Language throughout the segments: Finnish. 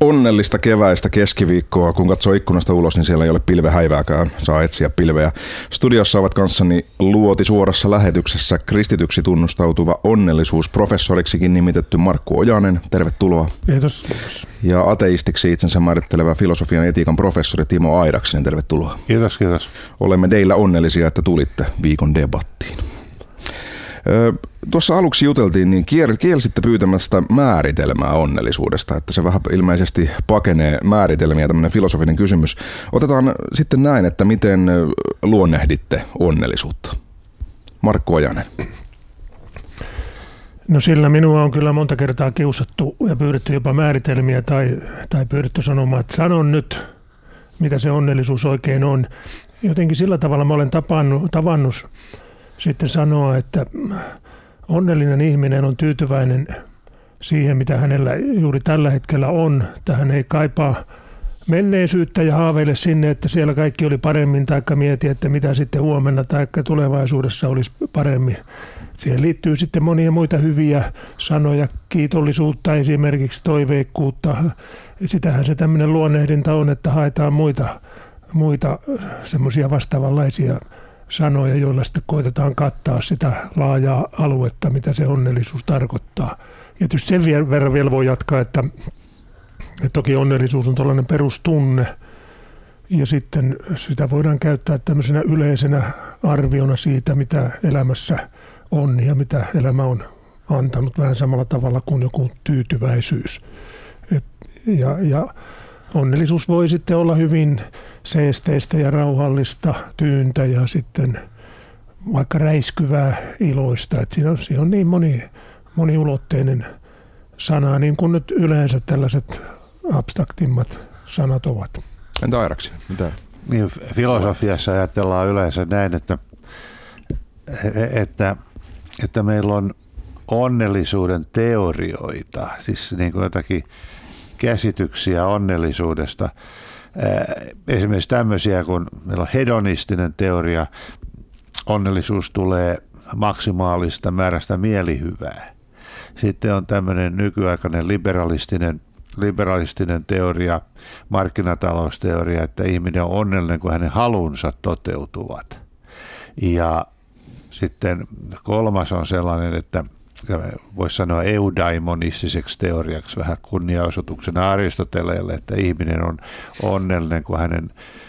Onnellista keväistä keskiviikkoa. Kun katsoo ikkunasta ulos, niin siellä ei ole pilvehäivääkään. Saa etsiä pilveä. Studiossa ovat kanssani luoti suorassa lähetyksessä kristityksi tunnustautuva onnellisuusprofessoriksikin nimitetty Markku Ojanen. Tervetuloa. Kiitos. Ja ateistiksi itsensä määrittelevä filosofian ja etiikan professori Timo Aidaksinen. Tervetuloa. Kiitos. Olemme teillä onnellisia, että tulitte viikon debattiin. Tuossa aluksi juteltiin, niin kielsitte pyytämästä määritelmää onnellisuudesta, että se vähän ilmeisesti pakenee määritelmiä, tämmöinen filosofinen kysymys. Otetaan sitten näin, että miten luonnehditte onnellisuutta? Markku Ojanen. No sillä minua on kyllä monta kertaa kiusattu ja pyydetty jopa määritelmiä tai pyydetty sanomaan, että sanon nyt, mitä se onnellisuus oikein on. Jotenkin sillä tavalla mä olen tavannut sitten sanoa, että onnellinen ihminen on tyytyväinen siihen, mitä hänellä juuri tällä hetkellä on. Tähän ei kaipaa menneisyyttä ja haaveile sinne, että siellä kaikki oli paremmin, tai mieti, että mitä sitten huomenna tai tulevaisuudessa olisi paremmin. Siihen liittyy sitten monia muita hyviä sanoja, kiitollisuutta esimerkiksi, toiveikkuutta. Sitähän se tämmöinen luonnehdinta on, että haetaan muita semmoisia vastaavanlaisia sanoja, joilla sitten koitetaan kattaa sitä laajaa aluetta, mitä se onnellisuus tarkoittaa. Ja tietysti sen verran vielä voi jatkaa, että toki onnellisuus on tällainen perustunne, ja sitten sitä voidaan käyttää tämmöisenä yleisenä arviona siitä, mitä elämässä on ja mitä elämä on antanut, vähän samalla tavalla kuin joku tyytyväisyys. Ja onnellisuus voi sitten olla hyvin seesteistä ja rauhallista, tyyntä ja sitten vaikka räiskyvää iloista. Että siinä on niin moniulotteinen sana, niin kuin nyt yleensä tällaiset abstraktimmat sanat ovat. Entä Aidaksinen? Mitä? Niin, filosofiassa ajatellaan yleensä näin, että meillä on onnellisuuden teorioita, siis niin kuin jotakin käsityksiä onnellisuudesta. Esimerkiksi tämmöisiä, kun meillä on hedonistinen teoria, onnellisuus tulee maksimaalista määrästä mielihyvää. Sitten on tämmöinen nykyaikainen liberalistinen teoria, markkinatalousteoria, että ihminen on onnellinen, kun hänen halunsa toteutuvat. Ja sitten kolmas on sellainen, että voisi sanoa eudaimonistiseksi teoriaksi vähän kunniaosoituksena Aristoteleelle, että ihminen on onnellinen, kun hänen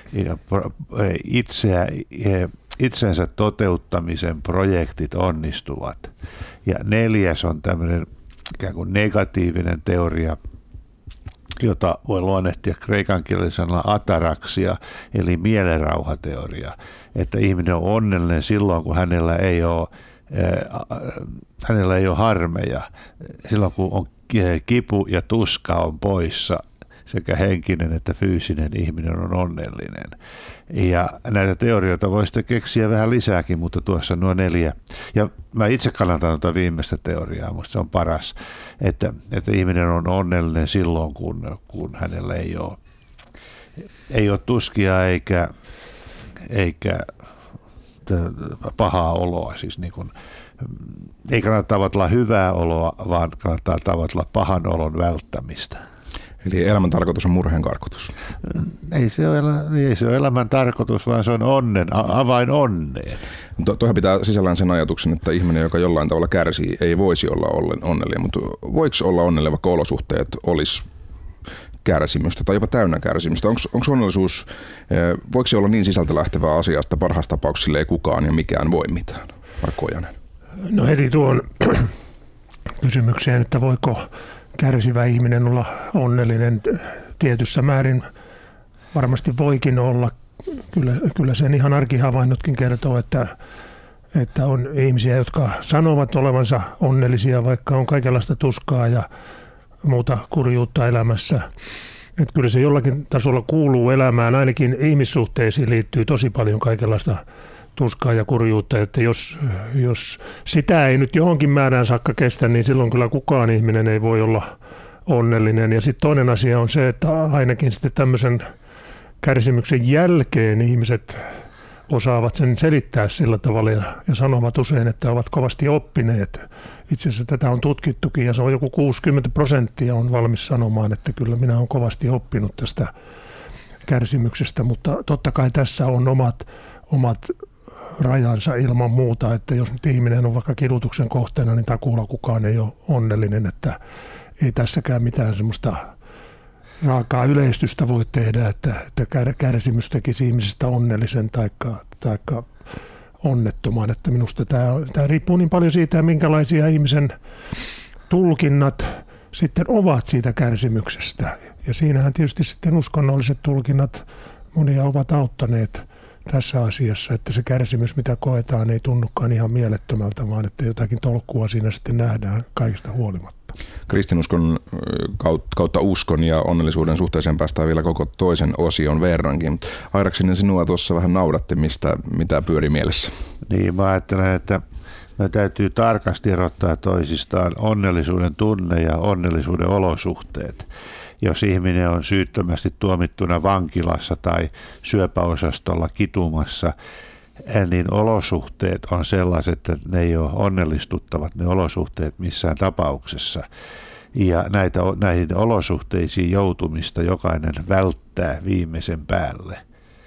itsensä toteuttamisen projektit onnistuvat. Ja neljäs on tämmöinen ikään kuin negatiivinen teoria, jota voi luonnehtia kreikan kielellä sanalla ataraksia, eli mielenrauhateoria, että ihminen on onnellinen silloin, kun hänellä ei ole harmeja. Silloin kun on kipu ja tuska on poissa, sekä henkinen että fyysinen ihminen on onnellinen. Ja näitä teorioita voi sitten keksiä vähän lisääkin, mutta tuossa nuo 4. Ja mä itse kannatan tuota viimeistä teoriaa, musta se on paras, että ihminen on onnellinen silloin, kun hänellä ei ole tuskia eikä pahaa oloa, siis niin kuin, ei kannata tavoitella hyvää oloa, vaan kannattaa tavoitella pahan olon välttämistä. Eli elämän tarkoitus on murheen karkotus. Ei se ole elämän tarkoitus, vaan se on avain onneen. Tuohan pitää sisällään sen ajatuksen, että ihminen, joka jollain tavalla kärsii, ei voisi olla onnellinen, mutta voiko olla onnellinen, vaikka olosuhteet olisi kärsimystä tai jopa täynnä kärsimystä? Onko onnellisuus, voiko se olla niin sisältä lähtevää asiaa, että parhaassa tapauksessa ei kukaan ja mikään voi mitään? Markku Ojanen. No heti tuon kysymykseen, että voiko kärsivä ihminen olla onnellinen tietyssä määrin, varmasti voikin olla. Kyllä sen ihan arkihavainnotkin kertoo, että on ihmisiä, jotka sanovat olevansa onnellisia, vaikka on kaikenlaista tuskaa ja muuta kurjuutta elämässä. Että kyllä se jollakin tasolla kuuluu elämään, ainakin ihmissuhteisiin liittyy tosi paljon kaikenlaista tuskaa ja kurjuutta, että jos sitä ei nyt johonkin määrään saakka kestä, niin silloin kyllä kukaan ihminen ei voi olla onnellinen. Ja sitten toinen asia on se, että ainakin sitten tämmöisen kärsimyksen jälkeen ihmiset osaavat sen selittää sillä tavalla ja sanovat usein, että ovat kovasti oppineet. Itse asiassa tätä on tutkittukin ja se on joku 60% on valmis sanomaan, että kyllä minä olen kovasti oppinut tästä kärsimyksestä, mutta totta kai tässä on omat rajansa ilman muuta, että jos nyt ihminen on vaikka kidutuksen kohteena, niin takuulla kukaan ei ole onnellinen, että ei tässäkään mitään semmoista raakaa yleistystä voi tehdä, että kärsimys tekisi ihmisestä onnellisen taikka onnettoman. Että minusta tämä riippuu niin paljon siitä, minkälaisia ihmisen tulkinnat sitten ovat siitä kärsimyksestä. Ja siinähän tietysti sitten uskonnolliset tulkinnat monia ovat auttaneet tässä asiassa, että se kärsimys, mitä koetaan, ei tunnukaan ihan mielettömältä, vaan että jotakin tolkkua siinä sitten nähdään kaikista huolimatta. Kristinuskon kautta uskon ja onnellisuuden suhteeseen päästään vielä koko toisen osion verrankin. Airaksinen, sinua tuossa vähän nauratti, mitä pyöri mielessä. Niin, mä ajattelen, että me täytyy tarkasti erottaa toisistaan onnellisuuden tunne ja onnellisuuden olosuhteet. Jos ihminen on syyttömästi tuomittuna vankilassa tai syöpäosastolla kitumassa, niin olosuhteet on sellaiset, että ne ei ole onnellistuttavat ne olosuhteet missään tapauksessa. Ja näihin olosuhteisiin joutumista jokainen välttää viimeisen päälle.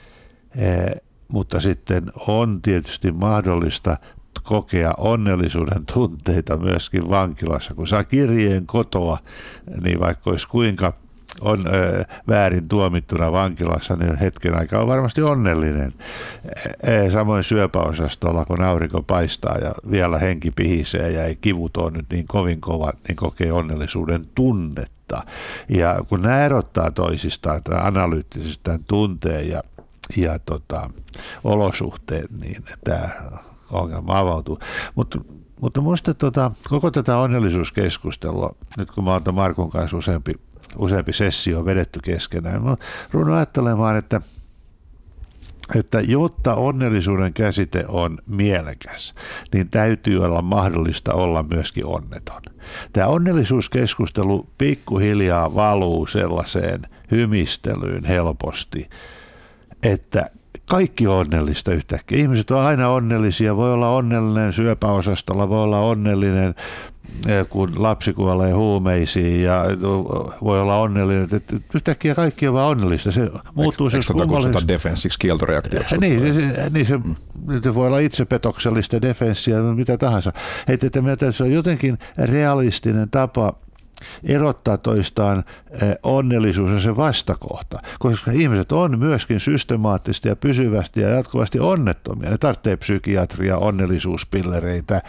Mutta sitten on tietysti mahdollista kokea onnellisuuden tunteita myöskin vankilassa. Kun saa kirjeen kotoa, niin vaikka olisi kuinka on väärin tuomittuna vankilassa, niin hetken aikaa on varmasti onnellinen. Samoin syöpäosastolla, kun aurinko paistaa ja vielä henki pihisee ja ei kivut ole nyt niin kovin kovat, niin kokee onnellisuuden tunnetta. Ja kun nämä erottaa toisistaan, tämä analyyttisesti tämän tunteen ja olosuhteet, niin tämä ongelma avautuu. Mutta minusta koko tätä onnellisuuskeskustelua, nyt kun mä oon Markun kanssa useampi sessio vedetty keskenään, mä ruun ajattelemaan, että jotta onnellisuuden käsite on mielekäs, niin täytyy olla mahdollista olla myöskin onneton. Tämä onnellisuuskeskustelu pikkuhiljaa valuu sellaiseen hymistelyyn helposti, että kaikki on onnellista yhtäkkiä. Ihmiset on aina onnellisia. Voi olla onnellinen syöpäosastolla, voi olla onnellinen, kun lapsi kuolee huumeisiin, ja voi olla onnellinen, että yhtäkkiä kaikki on vaan onnellista. Se muuttuu se kummallisesta defenssiksi kieltoreaktioksi? Se voi olla itsepetoksellista defenssiä, mitä tahansa. Että se on jotenkin realistinen tapa erottaa toistaan onnellisuus ja se vastakohta, koska ihmiset on myöskin systemaattisesti ja pysyvästi ja jatkuvasti onnettomia. Ne tarvitsee psykiatria, onnellisuuspillereitä,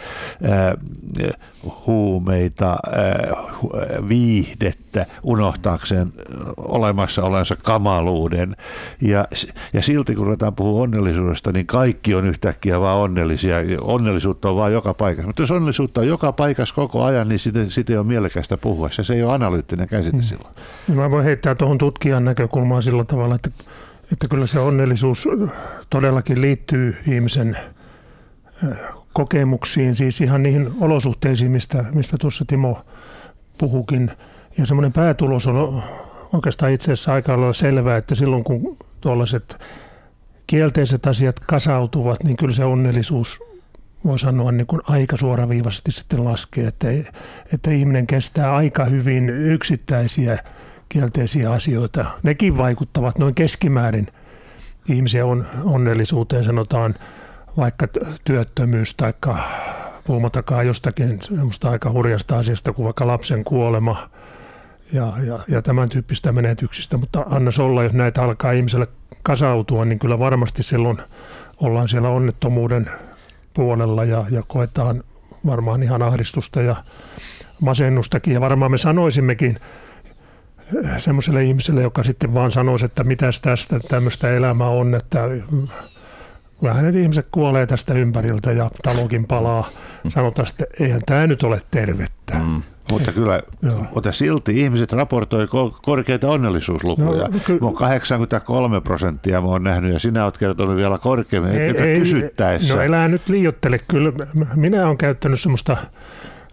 huumeita, viihdettä unohtaakseen olemassa olensa kamaluuden. Ja silti kun ruvetaan puhua onnellisuudesta, niin kaikki on yhtäkkiä vaan onnellisia. Onnellisuutta on vaan joka paikassa. Mutta jos onnellisuutta on joka paikassa koko ajan, niin siitä ei ole mielekästä puhua. Se ei ole analyyttinen käsite silloin. Mä voin heittää tuohon tutkijan näkökulmaan sillä tavalla, että kyllä se onnellisuus todellakin liittyy ihmisen kokemuksiin, siis ihan niihin olosuhteisiin, mistä tuossa Timo puhukin. Ja semmoinen päätulos on oikeastaan itse asiassa aika lailla selvää, että silloin kun tuollaiset kielteiset asiat kasautuvat, niin kyllä se onnellisuus voi sanoa niin kuin aika suoraviivaisesti sitten laskee, että ihminen kestää aika hyvin yksittäisiä kielteisiä asioita. Nekin vaikuttavat noin keskimäärin ihmisen onnellisuuteen, sanotaan vaikka työttömyys tai puhumattakaan jostakin semmoista aika hurjasta asiasta kuin vaikka lapsen kuolema ja tämän tyyppistä menetyksistä. Mutta annas olla, jos näitä alkaa ihmiselle kasautua, niin kyllä varmasti silloin ollaan siellä onnettomuuden puolella ja koetaan varmaan ihan ahdistusta ja masennustakin. Ja varmaan me sanoisimmekin semmoiselle ihmiselle, joka sitten vaan sanoisi, että mitäs tästä tämmöistä elämää on, että kyllähän ne ihmiset kuolee tästä ympäriltä ja talokin palaa. Sanotaan, että eihän tämä nyt ole tervettä. Mutta kyllä, mutta silti ihmiset raportoi korkeita onnellisuuslukuja. Mä oon 83% mä oon nähnyt ja sinä oot kertonut vielä korkeammin, että kysyttäessä. No elää nyt liioittele. Kyllä minä oon käyttänyt semmoista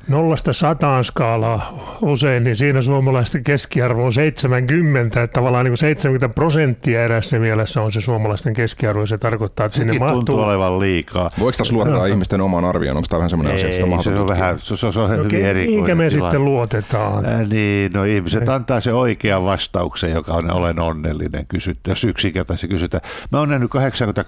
0–100 skaalaa usein, niin siinä suomalaisten keskiarvo on 70, että tavallaan niin 70% erässä mielessä on se suomalaisten keskiarvo, ja se tarkoittaa, että sinne mahtuu. Tuntuu olevan liikaa. Voiko tässä luottaa ihmisten omaan arvioon? Onko tämä vähän semmoinen asia, että sitä mahdollista? Se on vähän, se on hyvin erikoinen. Mihinkä me sitten luotetaan? Niin, no ihmiset antaa se oikean vastauksen, joka on olen onnellinen kysytty, jos yksinkertaisesti kysytään. Mä oon nähnyt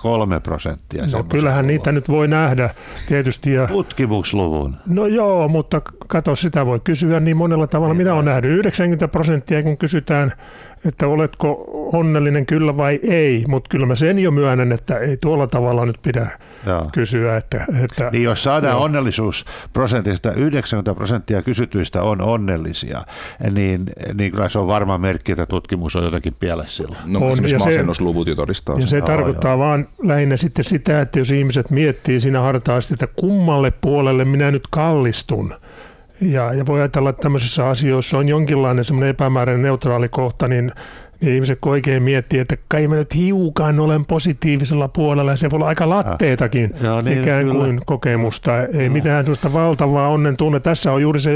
83%. No kyllähän niitä nyt voi nähdä tietysti. Ja tutkimusluvun. No joo, mutta kato, sitä voi kysyä niin monella tavalla. Minä olen nähnyt 90%, kun kysytään, että oletko onnellinen kyllä vai ei, mutta kyllä mä sen jo myönnän, että ei tuolla tavalla nyt pidä kysyä. Että, niin jos saadaan onnellisuusprosentista 90% kysytyistä on onnellisia, niin kyllä se on varma merkki, että tutkimus on jotenkin pielessä silloin. No esimerkiksi masennusluvut jo todistaa. Ja se tarkoittaa vaan lähinnä sitten sitä, että jos ihmiset miettii siinä hartaasti, että kummalle puolelle minä nyt kallistun, ja voi ajatella, että tämmöisissä asioissa on jonkinlainen semmoinen epämääräinen neutraali kohta, niin ihmiset oikein miettii, että kai mä nyt hiukan olen positiivisella puolella, ja se voi olla aika latteetakin niin, ikään kuin kyllä. Kokemusta. Ei mitään sellaista valtavaa onnen tunne. Tässä on juuri se,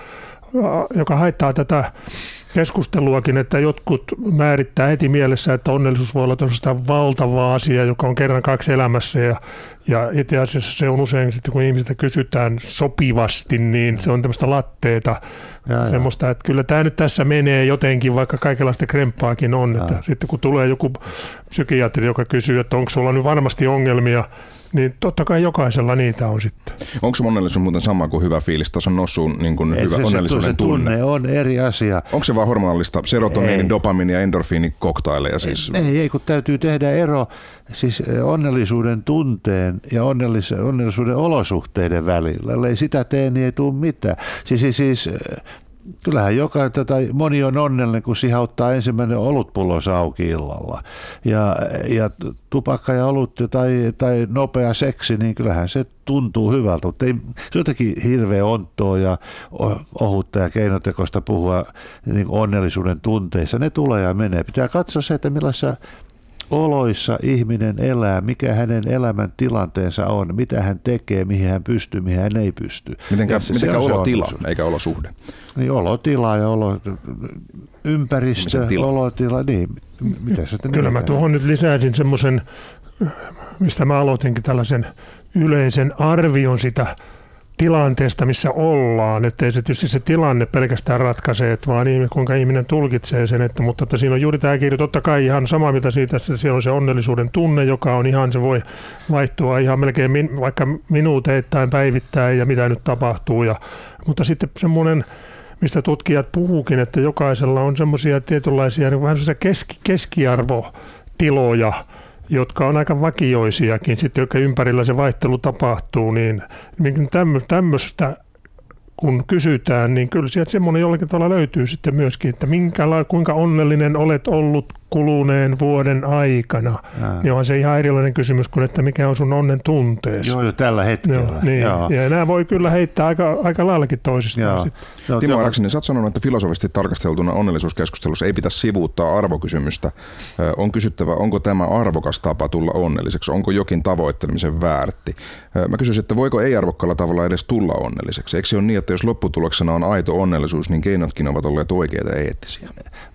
joka haittaa tätä keskusteluakin, että jotkut määrittää heti mielessä, että onnellisuus voi olla tosiaan valtava asia, joka on kerran kaksi elämässä, ja itse asiassa se on usein sitten, kun ihmisiltä kysytään sopivasti, niin se on tämmöistä latteeta, semmoista, että kyllä tämä nyt tässä menee jotenkin, vaikka kaikenlaista kremppaakin on, että sitten kun tulee joku psykiatri, joka kysyy, että onko sulla nyt varmasti ongelmia, niin totta kai jokaisella niitä on sitten. Onko onnellisuus muuten sama kuin hyvä fiilis? Tässä on noussut niin kuin hyvä onnellisuuden tunne. On eri asia. Onko se vaan hormonallista serotoniini, dopamiini ja endorfiini koktaileja? Siis? Ei, kun täytyy tehdä ero siis onnellisuuden tunteen ja onnellisuuden olosuhteiden välillä. Ei sitä tee, niin ei tule mitään. Siis kyllähän moni on onnellinen, kun sihauttaa ensimmäinen olutpullo auki illalla. Ja tupakka ja olut tai nopea seksi, niin kyllähän se tuntuu hyvältä. Mutta ei, se on jotenkin hirveän onttoa ja ohutta ja keinotekoista puhua niin onnellisuuden tunteissa. Ne tulee ja menee. Pitää katsoa se, että millaisissa oloissa ihminen elää, mikä hänen elämän tilanteensa on, mitä hän tekee, mihin hän pystyy, mihin hän ei pysty. Mitenkä olotila, eikä olosuhde? Niin, olotila ja ympäristö, olotila, niin. Mitä se kyllä mä tuohon nyt lisäisin semmoisen, mistä mä aloitinkin tällaisen yleisen arvion sitä tilanteesta, missä ollaan, ettei se tietysti se tilanne pelkästään ratkaise, vaan kuinka ihminen tulkitsee sen, mutta siinä on juuri tämä kirja, totta kai ihan samaa mitä siitä, että siellä on se onnellisuuden tunne, joka on ihan, se voi vaihtua ihan melkein vaikka minuuteittain päivittäin ja mitä nyt tapahtuu, mutta sitten semmoinen, mistä tutkijat puhuukin, että jokaisella on semmoisia tietynlaisia niin vähän semmoisia keskiarvotiloja, jotka on aika vakioisiakin, sitten joka ympärillä se vaihtelu tapahtuu, niin tämmöistä kun kysytään, niin kyllä sieltä semmoinen jollakin tavalla löytyy sitten myöskin, että kuinka onnellinen olet ollut kuluneen vuoden aikana. Niin onhan se ihan erilainen kysymys kuin, että mikä on sun onnen tunteesi. Joo, tällä hetkellä. Joo, niin. Joo. Ja nämä voi kyllä heittää aika laillakin toisistaan. Timo Araksinen, sä oot sanonut, että filosofisesti tarkasteltuna onnellisuuskeskustelussa ei pitäisi sivuuttaa arvokysymystä. On kysyttävä, onko tämä arvokas tapa tulla onnelliseksi? Onko jokin tavoittelemisen väärti? Mä kysyisin, että voiko ei-arvokkaalla tavalla edes tulla onnelliseksi? Eikö se ole niin, että jos lopputuloksena on aito onnellisuus, niin keinotkin ovat olleet oikeita ja eettisiä?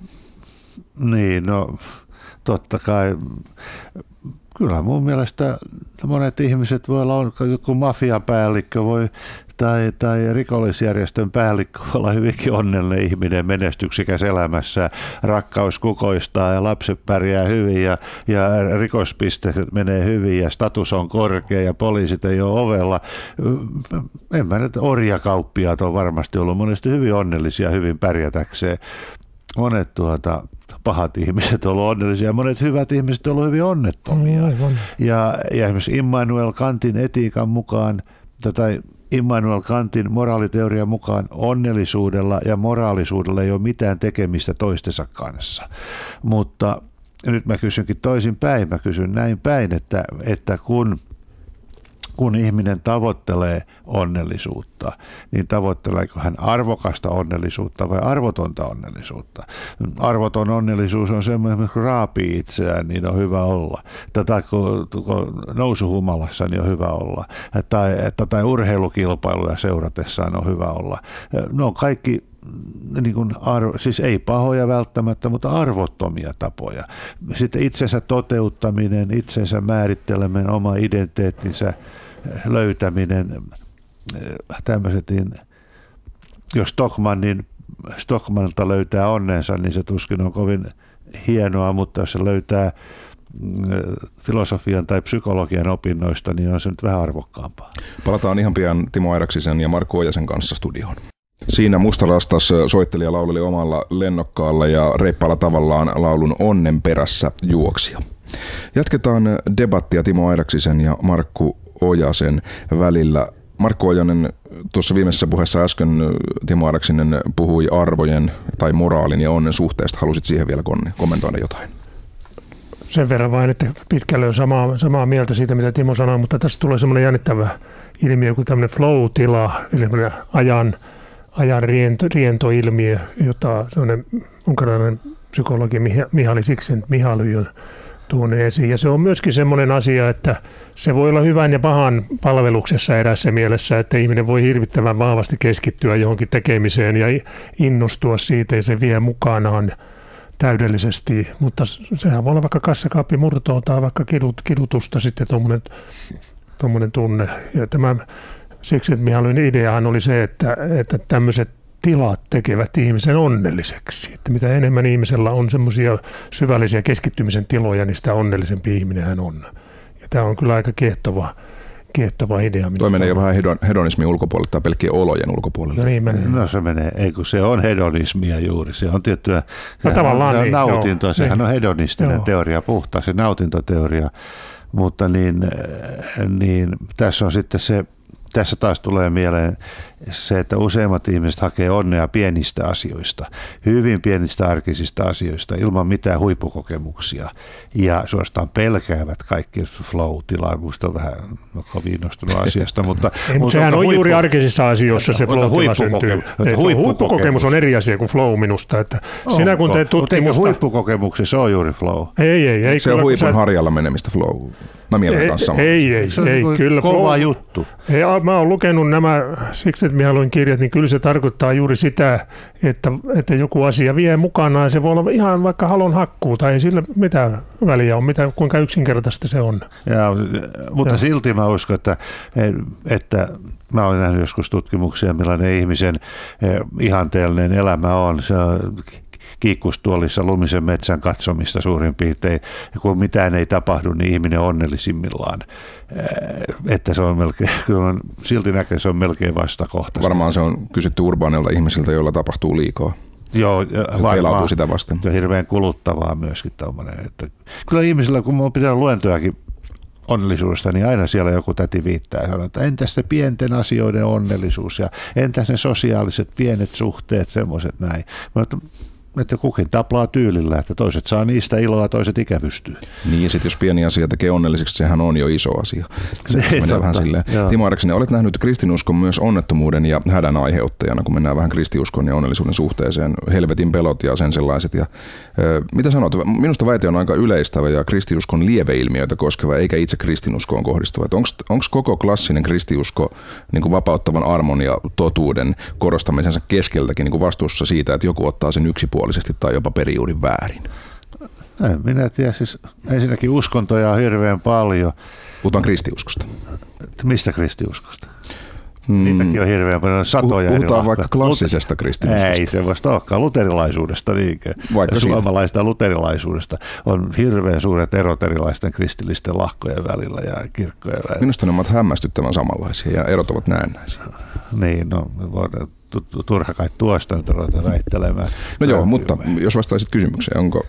Niin, no totta kai. Kyllä mun mielestä monet ihmiset voi olla, joku mafiapäällikkö voi tai rikollisjärjestön päällikkö voi olla hyvinkin onnellinen ihminen, menestyksikäs elämässä, rakkaus kukoistaa ja lapset pärjää hyvin ja rikospiste menee hyvin ja status on korkea ja poliisit ei ole ovella. En mä nyt, orjakauppiaat on varmasti ollut monesti hyvin onnellisia hyvin pärjätäkseen. Monet pahat ihmiset on ollut onnellisia, monet hyvät ihmiset on ollut hyvin onnettomia. Ja esimerkiksi Immanuel Kantin etiikan mukaan, tai Immanuel Kantin moraaliteorian mukaan onnellisuudella ja moraalisuudella ei ole mitään tekemistä toistensa kanssa. Mutta nyt mä kysynkin toisinpäin, mä kysyn näin päin, että kun kun ihminen tavoittelee onnellisuutta, niin tavoitteleeko hän arvokasta onnellisuutta vai arvotonta onnellisuutta? Arvoton onnellisuus on semmoinen, kun raapii itseään, niin on hyvä olla. Tai kun nousuhumalassa, niin on hyvä olla. Tai urheilukilpailuja seuratessaan on hyvä olla. Ne on kaikki niin kuin siis ei pahoja välttämättä, mutta arvottomia tapoja. Sitten itsensä toteuttaminen, itsensä määritteleminen, oma identiteettinsä löytäminen, tämmöiset, niin jos Stockmannilta löytää onnensa, niin se tuskin on kovin hienoa, mutta jos se löytää filosofian tai psykologian opinnoista, niin on se nyt vähän arvokkaampaa. Palataan ihan pian Timo Airaksisen ja Markku Ojasen kanssa studioon. Siinä Mustarastas soittelija lauleli omalla lennokkaalla ja reippaalla tavallaan laulun Onnen perässä juoksija. Jatketaan debattia Timo Airaksisen ja Markku Ojasen välillä. Markku Ojanen, tuossa viimeisessä puheessa äsken Timo Airaksinen puhui arvojen tai moraalin ja onnen suhteesta. Halusit siihen vielä kommentoida jotain? Sen verran vain, että pitkälle on samaa mieltä siitä, mitä Timo sanoi, mutta tässä tulee semmoinen jännittävä ilmiö kuin tämmöinen flow-tila, eli ajan rientoilmiö, jota semmoinen unkarilainen psykologi Mihaly Csikszentmihalyi on tuonut esiin. Ja se on myöskin semmoinen asia, että se voi olla hyvän ja pahan palveluksessa eräässä mielessä, että ihminen voi hirvittävän vahvasti keskittyä johonkin tekemiseen ja innostua siitä, ja se vie mukanaan täydellisesti, mutta sehän voi olla vaikka kassakaappimurtoa tai vaikka kidutusta sitten tuommoinen tunne. Ja tämä Csikszentmihalyin ideahan oli se, että tämmöiset tilat tekevät ihmisen onnelliseksi. Että mitä enemmän ihmisellä on semmoisia syvällisiä keskittymisen tiloja, niin sitä onnellisempi ihminen hän on. Ja tämä on kyllä aika kiehtova idea. Toi menee jo vähän hedonismin ulkopuolelle tai pelkkien olojen ulkopuolelle. No niin menee. No se menee, ei kun se on hedonismia juuri. Se on tiettyä niin, nautintoa. Sehän on hedonistinen teoria, puhtaasti nautintoteoria. Mutta niin tässä on sitten se, tässä taas tulee mieleen se, että useimmat ihmiset hakee onnea pienistä asioista, hyvin pienistä arkisista asioista, ilman mitään huippukokemuksia. Ja suorastaan pelkäävät kaikki flow-tilaa. Minusta on vähän kovin innostunut asiasta. Mutta sehän on juuri arkisissa asioissa se flow-tila syntyy. Huippukokemus on eri asia kuin flow minusta. Että sinä kun teet tutkimusta... huippukokemuksessa on juuri flow? Ei. Se on huipun harjalla menemistä flow. Mä mielen kanssa samaa. Ei. Kyllä kova juttu. Mä oon lukenut nämä Csikszentmihalyin kirjat, niin kyllä se tarkoittaa juuri sitä, että joku asia vie mukanaan. Se voi olla ihan vaikka halon hakkuu, tai ei sillä mitään väliä on, kuinka yksinkertaista se on. Mutta silti mä uskon, että mä olen nähnyt joskus tutkimuksia, millainen ihmisen ihanteellinen elämä on. Se on kiikkustuolissa lumisen metsän katsomista suurin piirtein, ja kun mitään ei tapahdu, niin ihminen on onnellisimmillaan. Että se on melkein, silti näkee, se on melkein vastakohta. Varmaan se on kysytty urbaaneilta ihmisiltä, joilla tapahtuu liikaa. Joo, varmaan. Sitä vasten. Se on hirveän kuluttavaa myöskin tommoinen. Että kyllä ihmisillä, kun mä oon pitänyt luentojakin onnellisuudesta, niin aina siellä joku täti viittää ja sanoo, että entäs se pienten asioiden onnellisuus ja entäs ne sosiaaliset pienet suhteet, semmoiset näin. Että kukin taplaa tyylillä, että toiset saa niistä iloa, toiset ikävystyy. Niin, ja sitten jos pieni asia tekee onnelliseksi, sehän on jo iso asia. Se menee vähän silleen. Timo Airaksinen, olet nähnyt kristinuskon myös onnettomuuden ja hädän aiheuttajana, kun mennään vähän kristiuskon ja onnellisuuden suhteeseen, helvetin pelot ja sen sellaiset. Ja, mitä sanot? Minusta väite on aika yleistävä ja kristiuskon lieveilmiöitä koskeva, eikä itse kristinuskoon kohdistuva. Onko koko klassinen kristiusko niin kuin vapauttavan armon ja totuuden korostamisensa keskeltäkin niin kuin vastuussa siitä, että joku ottaa sen yksipuolisesti tai jopa perijuurin väärin? En minä tiedä. Siis ensinnäkin uskontoja on hirveän paljon. Puhutaan kristiuskosta. Mistä kristiuskosta? Niitäkin on hirveän paljon, satoja. Puhutaan vaikka klassisesta kristinuskosta. Ei se vasta olekaan luterilaisuudesta niinkään. Suomalaista luterilaisuudesta on hirveän suuret erot erilaisten kristillisten lahkojen välillä ja kirkkojen välillä. Minusta ne ovat hämmästyttävän samanlaisia ja erot ovat näennäisiä. Niin, no voidaan turha kai tuosta nyt ruveta väittelemään. No joo, mutta jos vastaisit kysymykseen, onko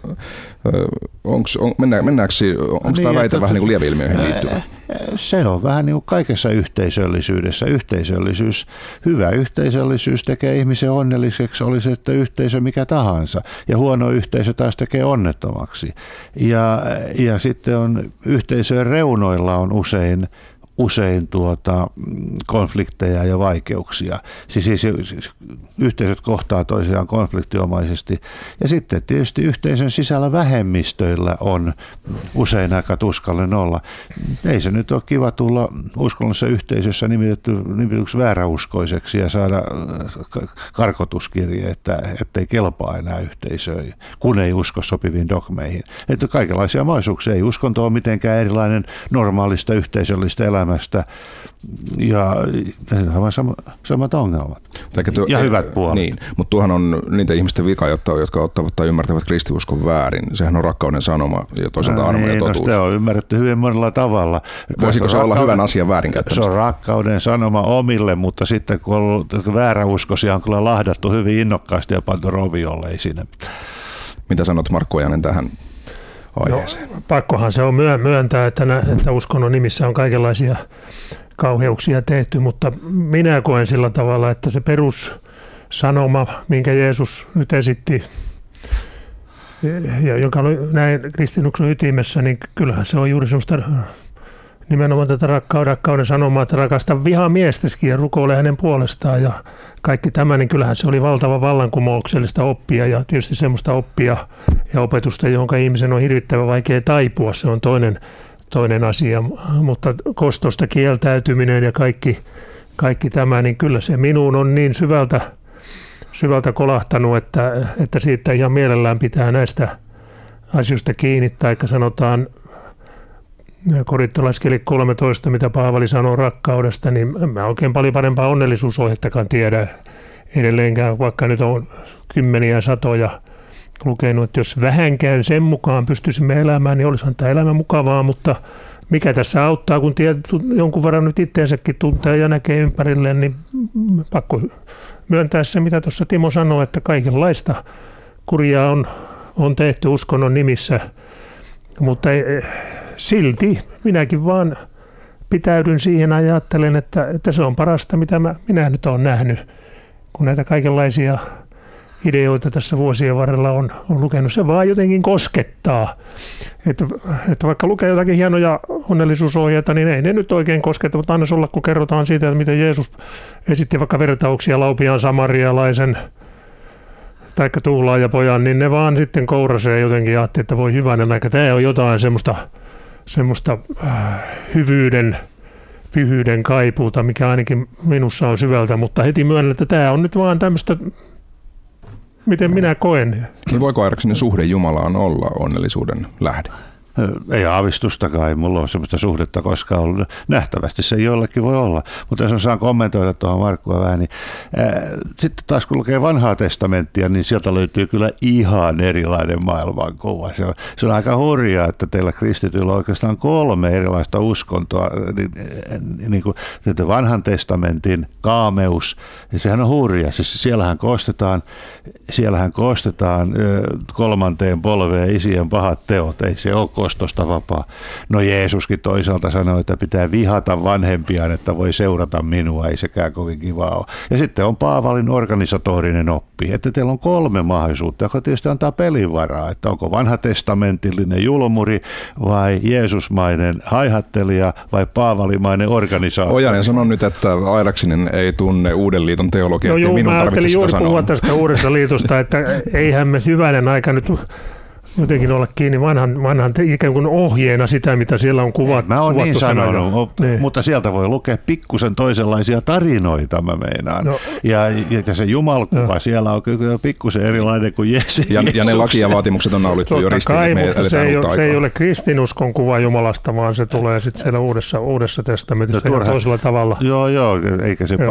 tämä väite vähän niin kuin lieveilmiöihin liittyvä? Se on vähän niin kuin kaikessa yhteisöllisyydessä. Hyvä yhteisöllisyys tekee ihmisen onnelliseksi, oli se että yhteisö mikä tahansa. Ja huono yhteisö taas tekee onnettomaksi. Ja sitten on yhteisöjen reunoilla on usein usein konflikteja ja vaikeuksia. Siis yhteisöt kohtaa toisiaan konfliktiomaisesti. Ja sitten tietysti yhteisön sisällä vähemmistöillä on usein aika tuskallinen olla. Ei se nyt ole kiva tulla uskonnollisessa yhteisössä nimitetyksi vääräuskoiseksi ja saada karkotuskirje, ettei kelpaa enää yhteisöön, kun ei usko sopiviin dogmeihin. Että kaikenlaisia mahdollisuuksia. Ei uskonto ole mitenkään erilainen normaalista yhteisöllistä elämästä ja aivan samat ongelmat. Ja hyvät puolet. Niin, mutta tuohan on niitä ihmisten vika, jotka ottavat tai ymmärtävät kristiuskon väärin. Sehän on rakkauden sanoma ja toisaalta armo ja totuus. Se on ymmärretty hyvin monella tavalla. Voisiko se olla hyvän asian väärinkäyttämistä? Se on rakkauden sanoma omille, mutta sitten kun on vääräuskoisia on kyllä lahdattu hyvin innokkaasti ja pantu roviolle, ei siinä. Mitä sanot Markku Ojanen tähän aiheeseen? No, pakkohan se on myöntää, että uskonnon nimissä on kaikenlaisia kauheuksia tehty, mutta minä koen sillä tavalla, että se perussanoma, minkä Jeesus nyt esitti, ja joka oli näin kristinuksen ytimessä, niin kyllähän se on juuri sellaista nimenomaan tätä rakkauden sanomaa, että rakasta vihamiesteskin ja rukoile hänen puolestaan ja kaikki tämä, niin kyllähän se oli valtava vallankumouksellista oppia ja tietysti semmoista oppia ja opetusta, johon ihmisen on hirvittävän vaikea taipua, se on toinen asia, mutta kostosta kieltäytyminen ja kaikki tämä, niin kyllä se minuun on niin syvältä kolahtanut, että siitä ihan mielellään pitää näistä asioista kiinni, tai sanotaan korintolaiskirje 13, mitä Paavali sanoo rakkaudesta, niin mä oikein paljon parempaa onnellisuusohjettakaan tiedä edelleenkään, vaikka nyt on kymmeniä ja satoja lukenut, että jos vähänkään sen mukaan pystyisimme elämään, niin olisihan tämä elämä mukavaa, mutta mikä tässä auttaa, kun jonkun verran nyt itteensäkin tuntee ja näkee ympärilleen, niin pakko myöntää se, mitä tuossa Timo sanoi, että kaikenlaista kurjaa on tehty uskonnon nimissä, mutta silti minäkin vaan pitäydyn siihen ja ajattelen, että se on parasta, mitä minä nyt olen nähnyt, kun näitä kaikenlaisia ideoita tässä vuosien varrella on lukenut. Se vaan jotenkin koskettaa. Että vaikka lukee jotakin hienoja onnellisuusohjeita, niin ei ne nyt oikein kosketa, mutta aina olla, kun kerrotaan siitä, että miten Jeesus esitti vaikka vertauksia Laupiaan samarialaisen taikka tuhlaajapojan, niin ne vaan sitten kourasee jotenkin ja ajattelee, että voi hyvänen aika. Tämä on jotain semmoista pyhyyden kaipuuta, mikä ainakin minussa on syvältä, mutta heti myönnän, että tämä on nyt vaan tämmöistä, miten minä koen. Niin voiko Airaksinen suhde Jumalaan olla onnellisuuden lähde? Ei aavistustakaan, ei mulla ole sellaista suhdetta koskaan ollut. Nähtävästi se jollakin voi olla, mutta jos saan kommentoida tuohon Markkua vähän, niin sitten taas kun lukee vanhaa testamenttia, niin sieltä löytyy kyllä ihan erilainen maailmankuva. Se on aika hurjaa, että teillä kristityillä on oikeastaan 3 erilaista uskontoa, niin kuin vanhan testamentin kaameus, ja sehän on hurjaa. Siis siellähän koostetaan 3. polveen isien pahat teot, ei se ole kostosta vapaa. No Jeesuskin toisaalta sanoi, että pitää vihata vanhempiaan, että voi seurata minua, ei sekään kovin kivaa ole. Ja sitten on Paavalin organisatorinen oppi, että teillä on 3 mahdollisuutta, joka tietysti antaa pelivaraa, että onko vanhatestamentillinen julmuri vai Jeesusmainen haihattelija vai paavalimainen organisaattori. Ojanen sanoi nyt, että Airaksinen ei tunne Uuden liiton teologiaa, no että minun tarvitse sitä sanoa. Mä ajattelin juuri puhua tästä Uudesta liitosta, että eihän me hyvänen aika nyt jotenkin olla kiinni vanhan ikään kuin ohjeena sitä, mitä siellä on kuvattu. Mä oon niin sanonut, mutta sieltä voi lukea pikkusen toisenlaisia tarinoita, mä meinaan. No. Ja se jumalkuva siellä on kyllä pikkusen erilainen kuin Jeesus. Ja ne laki ja vaatimukset on naulittu jo ristiin. Mutta se ei ole kristinuskon kuva Jumalasta, vaan se tulee sitten siellä uudessa testamentissa ja toisella tavalla. Joo, eikä se...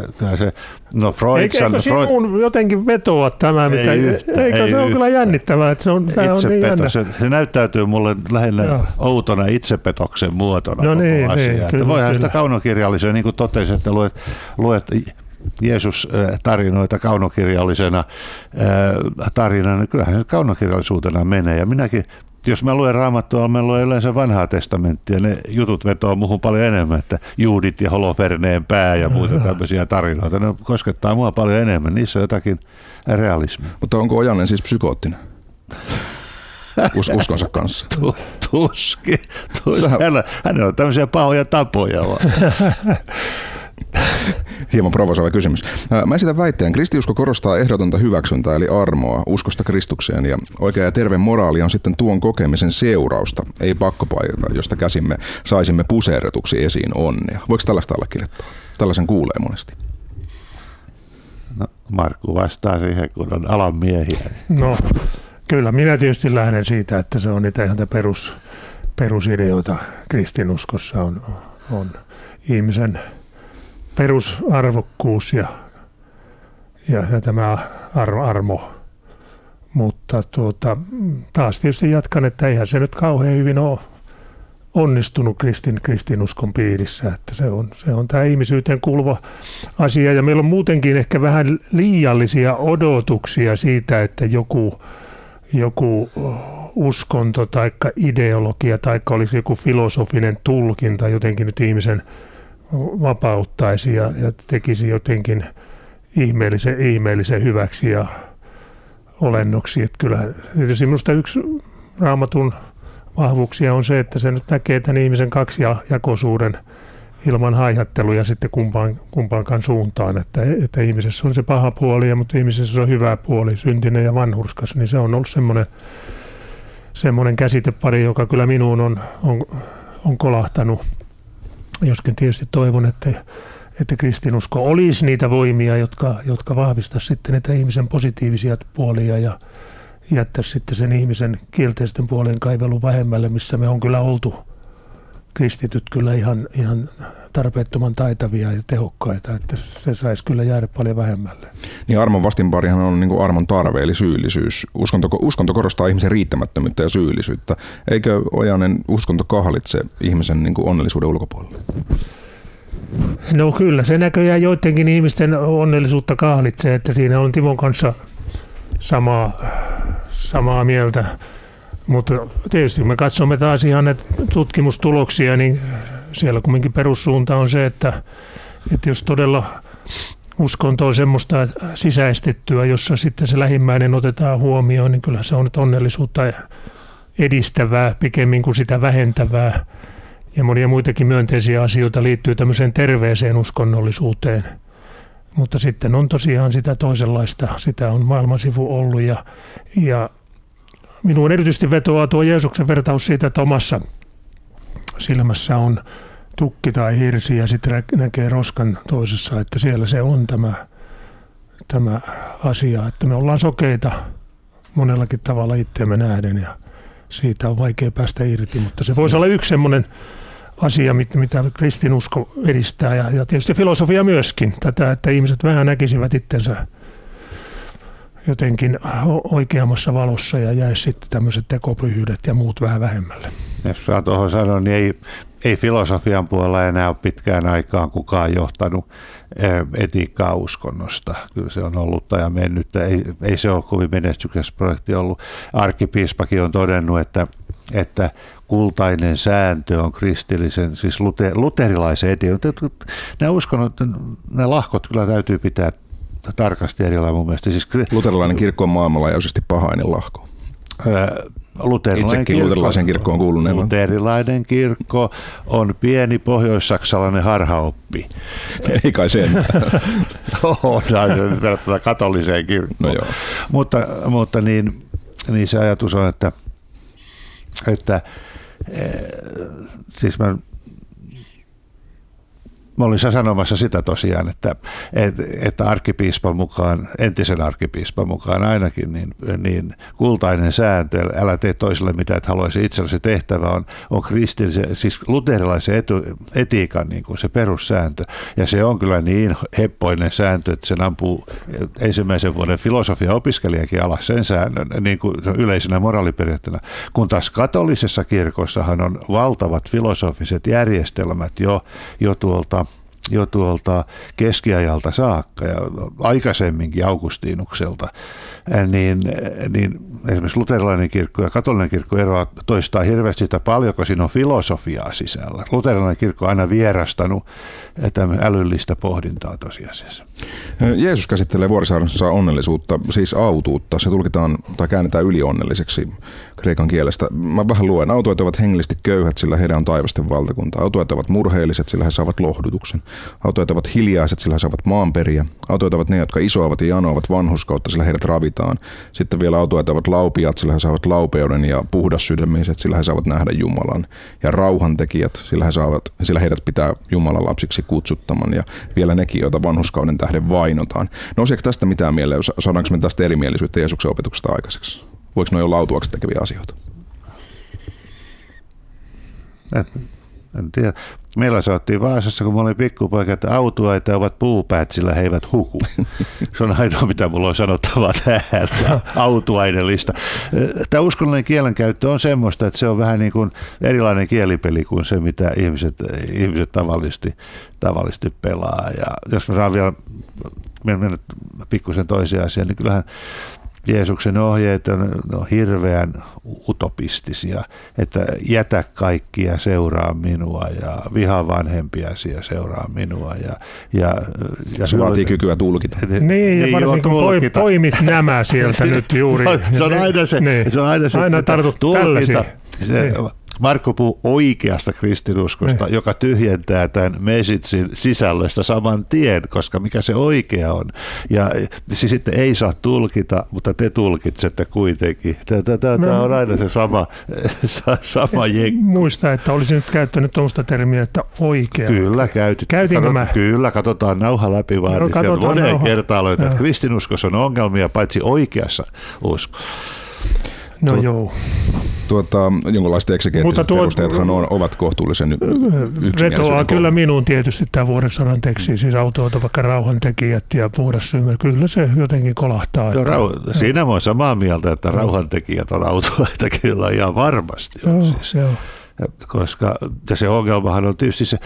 No Freud... Eikö sinuun jotenkin vetoa tämä? Eikö se on kyllä jännittävää, että se on... Itsepetos. Se näyttäytyy mulle lähinnä outona itsepetoksen muotona koko asia. Niin, voihan sitä kaunokirjallisena, niin kuin totesin, että luet Jeesus-tarinoita kaunokirjallisena tarinana, niin kyllähän se kaunokirjallisuutena menee. Ja minäkin, jos mä luen Raamattua, mä luen yleensä vanhaa testamenttia, ne jutut vetoo muuhun paljon enemmän, että Juudit ja Holoferneen pää ja muita tämmöisiä tarinoita. Ne koskettaa mua paljon enemmän, niissä on jotakin realismia. Mutta onko Ojanen siis psykoottinen? uskonsa kanssa? Tuskin. Hänellä on tämmöisiä pahoja tapoja. Hieman provosoiva kysymys. Mä esitän väitteen. Kristiusko korostaa ehdotonta hyväksyntää eli armoa uskosta Kristukseen ja oikea ja terve moraali on sitten tuon kokemisen seurausta, ei pakkopaita, josta käsimme saisimme puseeretuksi esiin onnea. Voiko tällaista allekirjoittaa? Tällaisen kuulee monesti. No, Markku vastaa siihen, kun on alan miehiä. No, kyllä minä tietysti lähden siitä, että se on niitä ihan perusideoita kristinuskossa on ihmisen perusarvokkuus ja tämä armo. Mutta taas tietysti jatkan, että eihän se nyt kauhean hyvin ole onnistunut kristinuskon piirissä. Että se on tämä ihmisyyteen kuuluva asia ja meillä on muutenkin ehkä vähän liiallisia odotuksia siitä, että joku uskonto tai ideologia tai olisi joku filosofinen tulkinta jotenkin nyt ihmisen vapauttaisi ja tekisi jotenkin ihmeellisen hyväksi ja olennoksi. Että kyllä tietysti minusta yksi Raamatun vahvuuksia on se, että se nyt näkee tämän ihmisen kaksijakoisuuden ilman haihatteluja sitten kumpaankaan suuntaan. Että ihmisessä on se paha puoli, mutta ihmisessä on hyvä puoli, syntinen ja vanhurskas. Niin se on ollut semmoinen käsitepari, joka kyllä minuun on kolahtanut. Joskin tietysti toivon, että kristinusko olisi niitä voimia, jotka vahvistaisi sitten niitä ihmisen positiivisia puolia ja jättäisi sitten sen ihmisen kielteisten puolien kaivelun vähemmälle, missä me on kyllä oltu kristityt kyllä ihan tarpeettoman taitavia ja tehokkaita, että se saisi kyllä jäädä paljon vähemmälle. Niin armon vastinparihan on niin kuin armon tarve eli syyllisyys. Uskonto korostaa ihmisen riittämättömyyttä ja syyllisyyttä. Eikö Ojanen uskonto kahlitse ihmisen niin kuin onnellisuuden ulkopuolelle? No kyllä, se näköjään joidenkin ihmisten onnellisuutta kahlitsee, että siinä on Timon kanssa samaa mieltä. Mutta tietysti kun me katsomme taas ihan näitä tutkimustuloksia, niin siellä kumminkin perussuunta on se, että jos todella uskonto on semmoista sisäistettyä, jossa sitten se lähimmäinen otetaan huomioon, niin kyllä se on onnellisuutta edistävää pikemmin kuin sitä vähentävää. Ja monia muitakin myönteisiä asioita liittyy tämmöiseen terveeseen uskonnollisuuteen. Mutta sitten on tosiaan sitä toisenlaista, sitä on maailmansivu ollut ja minuun erityisesti vetoaa tuo Jeesuksen vertaus siitä, että omassa silmässä on tukki tai hirsi ja sitten näkee roskan toisessa, että siellä se on tämä asia, että me ollaan sokeita monellakin tavalla itseämme nähden ja siitä on vaikea päästä irti, mutta se voisi olla yksi semmoinen asia, mitä kristinusko edistää ja tietysti filosofia myöskin, tätä, että ihmiset vähän näkisivät itsensä jotenkin oikeammassa valossa ja jäisi sitten tämmöiset tekopyhyydet ja muut vähän vähemmälle. Jos saa tuohon sanoa, niin ei filosofian puolella enää ole pitkään aikaan kukaan johtanut etiikkaa uskonnosta. Kyllä se on ollut ja mennyt. Ei se ole kovin menestyksekäs projekti ollut. Arkkipiispakin on todennut, että kultainen sääntö on kristillisen, siis luterilaisen etiikan. Nämä uskonnot, nämä lahkot kyllä täytyy pitää tarkasti erillään mun mielestä. Siis luterilainen kirkko on maailmanlaajuisesti pahainen lahko. Itsekin luterilaisen kirkkoon kuuluneen. Luterilainen kirkko on pieni pohjoissaksalainen harhaoppi. Ei kai sen. On verrattuna katoliseen kirkkoon. No joo. Mutta niin se ajatus on, että siis mä olin sanomassa sitä tosiaan, että arkkipiispan mukaan, entisen arkkipiispan mukaan ainakin, niin kultainen sääntö, älä tee toiselle mitä et haluaisi itsellesi tehtävä, on kristillisen, siis luterilaisen etiikan niin kuin se perussääntö. Ja se on kyllä niin heppoinen sääntö, että sen ampuu ensimmäisen vuoden filosofia-opiskelijakin alas sen säännön niin kuin yleisenä moraaliperiaatteena. Kun taas katolisessa kirkossahan on valtavat filosofiset järjestelmät jo tuolta jo tuolta keskiajalta saakka ja aikaisemminkin Augustinukselta, niin esimerkiksi luterilainen kirkko ja katolinen kirkko eroaa toistaan hirveästi sitä paljonko siinä on filosofiaa sisällä. Luterilainen kirkko on aina vierastanut älyllistä pohdintaa tosiasiassa. Jeesus käsittelee Vuorisaarnassa onnellisuutta, siis autuutta. Se tulkitaan tai käännetään ylionnelliseksi kreikan kielestä. Mä vähän luen. Autuajat ovat hengellisesti köyhät, sillä heidän on taivasten valtakunta. Autuajat ovat murheelliset, sillä he saavat lohdutuksen. Autuajat ovat hiljaiset, sillä he saavat maanperiä. Autuajat ovat ne, jotka isoavat ja janoavat vanhurskautta, sillä heidät ravitaan. Sitten vielä autuajat ovat laupiat, sillä he saavat laupeuden, ja puhdassydämiset, sillä he saavat nähdä Jumalan. Ja rauhantekijät, sillä heidät pitää Jumalan lapsiksi kutsuttaman. Ja vielä nekin, joita vanhurskauden tähden vainotaan. Nouseeko tästä mitään mieleen? Saadaanko me tästä erimielisyyttä Jeesuksen opetuksesta aikaiseksi? Voiko ne olla autuaksi tekeviä asioita? En tiedä. Meillä sanottiin Vaasassa, kun mä olin pikkupoika, että autuaita ovat puupäät, sillä he eivät huku. Se on ainoa, mitä mulla on sanottavaa tähän autuaidellista. Tämä uskonnollinen kielenkäyttö on semmoista, että se on vähän niin kuin erilainen kielipeli kuin se, mitä ihmiset tavallisesti pelaa. Ja jos mä saan vielä mennä pikkusen toiseen asiaan, niin kyllähän Jeesuksen ohjeet on hirveän utopistisia, että jätä kaikkia seuraa minua ja vihaa vanhempiasi ja seuraa minua. Ja se vaatii kykyä tulkita. Niin, ja varsinkin poimit nämä sieltä nyt juuri. Se on aina se aina tartut tällaisiin. Markku puhuu oikeasta kristinuskosta, joka tyhjentää tämän messagin sisällöstä saman tien, koska mikä se oikea on. Ja siis sitten ei saa tulkita, mutta te tulkitsette kuitenkin. Tämä on aina se sama jengi. Muista, että olisin nyt käyttänyt tuosta termiä, että oikea. Kyllä, Käytinkö mä? Kyllä, katsotaan nauha läpi vaan. Moneen kertaan löytää, että kristinuskossa on ongelmia, paitsi oikeassa uskossa. No joo. Jonkinlaiset eksegeettiset perusteethan ovat kohtuullisen yksimielisiä. Vetoaa kyllä minun tietysti tämä Vuorisaaren teksti, siis autoita vaikka rauhantekijät ja puhdas syymä. Kyllä se jotenkin kolahtaa. Siinä mä oon samaa mieltä, että rauhantekijät on autoita kyllä ihan varmasti. Koska se ongelmahan on tietysti se.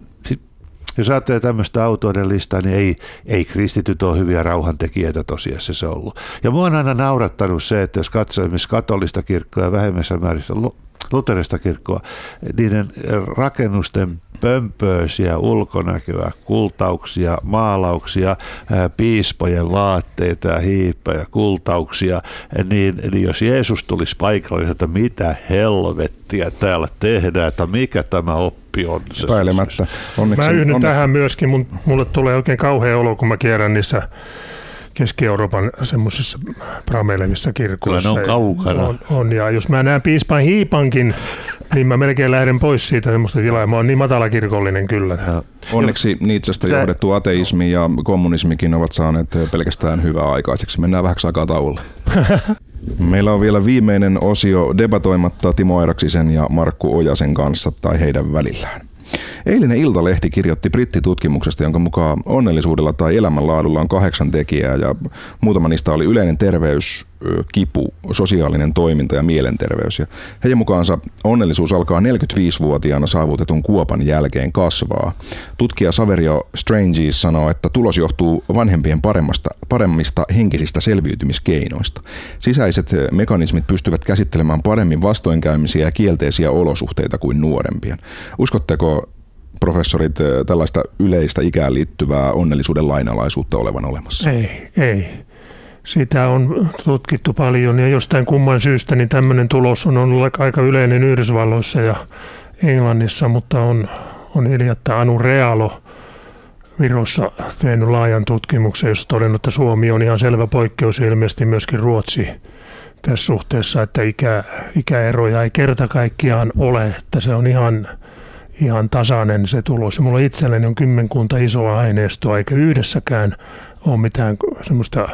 Jos ajattelee tämmöistä autoiden listaa, niin ei kristityt ole hyviä rauhantekijöitä tosiasiassa ollut. Ja mua on aina naurattanut se, että jos katsoo esimerkiksi katolista kirkkoa ja vähemmässä määrin luterista kirkkoa, niiden rakennusten pömpöisiä ulkonäköä, kultauksia, maalauksia, piispojen vaatteita ja hiippejä, kultauksia, niin jos Jeesus tulisi paikalle, että mitä helvettiä täällä tehdään, että mikä tämä oppi on. Päilemättä. Mä yhdyn tähän myöskin, mulle tulee oikein kauhea olo, kun mä kierrän niissä Keski-Euroopan semmoisissa prameilevissa kirkoissa. Kyllä ne on kaukana. On, ja jos mä näen piispan hiipankin, niin mä melkein lähden pois siitä semmoista tilaa. Mä oon niin matalakirkollinen kyllä. Onneksi Nietzschestä johdettu ateismi ja kommunismikin ovat saaneet pelkästään hyvää aikaiseksi. Mennään vähäksi aikaa tauolle. Meillä on vielä viimeinen osio debatoimatta Timo Airaksisen ja Markku Ojasen kanssa tai heidän välillään. Eilinen Iltalehti kirjoitti brittitutkimuksesta, jonka mukaan onnellisuudella tai elämänlaadulla on 8 tekijää ja muutama niistä oli yleinen terveys, kipu, sosiaalinen toiminta ja mielenterveys. Ja heidän mukaansa onnellisuus alkaa 45-vuotiaana saavutetun kuopan jälkeen kasvaa. Tutkija Saverio Stranges sanoo, että tulos johtuu vanhempien paremmista henkisistä selviytymiskeinoista. Sisäiset mekanismit pystyvät käsittelemään paremmin vastoinkäymisiä ja kielteisiä olosuhteita kuin nuorempien. Uskotteko, professorit, tällaista yleistä ikään liittyvää onnellisuuden lainalaisuutta olevan olemassa? Ei. Sitä on tutkittu paljon ja jostain kumman syystä niin tämmöinen tulos on ollut aika yleinen Yhdysvalloissa ja Englannissa, mutta on hiljattain Anu Realo Virossa tehnyt laajan tutkimuksen, jossa todennut, että Suomi on ihan selvä poikkeus ja ilmeisesti myöskin Ruotsi tässä suhteessa, että ikäeroja ei kerta kaikkiaan ole, että se on ihan tasainen se tulos. Mulla itselleni on 10 isoa aineistoa, eikä yhdessäkään ole mitään semmoista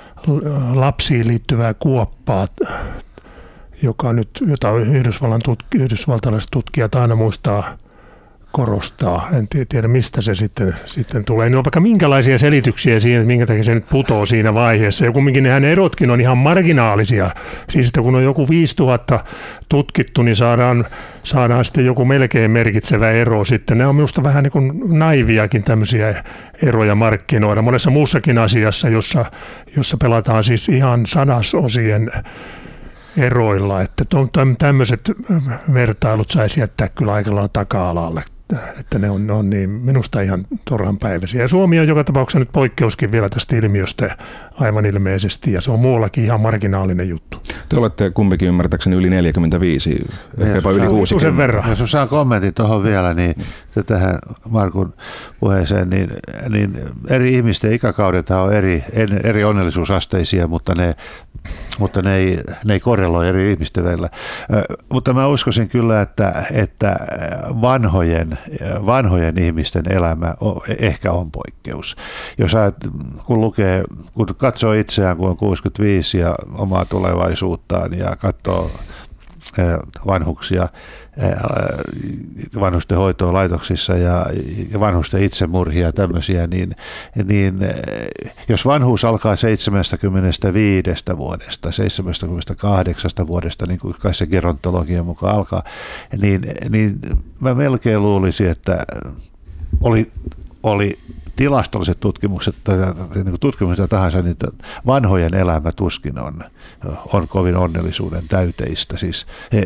lapsiin liittyvää kuoppaa, jota yhdysvaltalaiset tutkijat aina muistaa korostaa. En tiedä, mistä se sitten tulee. No vaikka minkälaisia selityksiä siihen, että minkä takia se nyt putoo siinä vaiheessa. Ja kumminkin nehän erotkin on ihan marginaalisia. Siis että kun on joku 5000 tutkittu, niin saadaan sitten joku melkein merkitsevä ero sitten. Ne on minusta vähän niin kuin naiviakin tämmöisiä eroja markkinoida. Monessa muussakin asiassa, jossa pelataan siis ihan sadasosien eroilla, että tämmöiset vertailut saisi jättää kyllä aika lailla taka-alalle, että ne on niin minusta ihan turhan päiväisiä. Ja Suomi on joka tapauksessa nyt poikkeuskin vielä tästä ilmiöstä aivan ilmeisesti, ja se on muuallakin ihan marginaalinen juttu. Te olette kumpikin ymmärtääkseni yli 45, ehkä jopa yli 60. Verran. Jos saan kommentin tuohon vielä, niin tähän Markun puheeseen, niin eri ihmisten ikäkaudet on eri onnellisuusasteisia, mutta ne ei korreloi eri ihmisten välillä. Mutta mä uskoisin kyllä, että vanhojen ihmisten elämä ehkä on poikkeus. Jos kun katsoo itseään, kun on 65 ja omaa tulevaisuuttaan ja katsoo vanhuksia, vanhusten hoitoa laitoksissa ja vanhusten itsemurhia ja tämmöisiä, niin jos vanhuus alkaa 75 vuodesta, 78 vuodesta, niin kuin kai se gerontologian mukaan alkaa, niin mä melkein luulisin, että oli tilastolliset tutkimukset tutkimukset tahansa, niin vanhojen elämä tuskin on kovin onnellisuuden täyteistä. Siis,